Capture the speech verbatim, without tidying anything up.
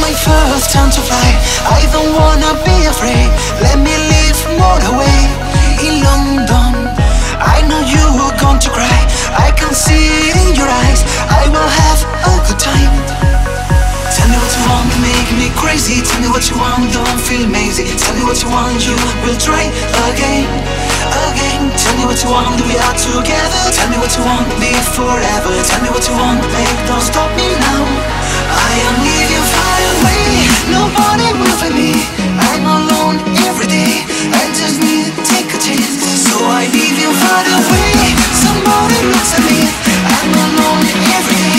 my first time to fly. I don't wanna be afraid. Let me live more away. In London, I know you are going to cry. I can see it in your eyes. I will have a good time. Tell me what you want, make me crazy. Tell me what you want, don't feel lazy. Tell me what you want, you will try again, again. Tell me what you want, we are together. Tell me what you want, be forever. Tell me what you want, babe, don't stop me now. I am leaving far away. Nobody will find me. I'm alone every day. I just need to take a chance. So I leave you far away. Somebody looks at me. I'm alone every day.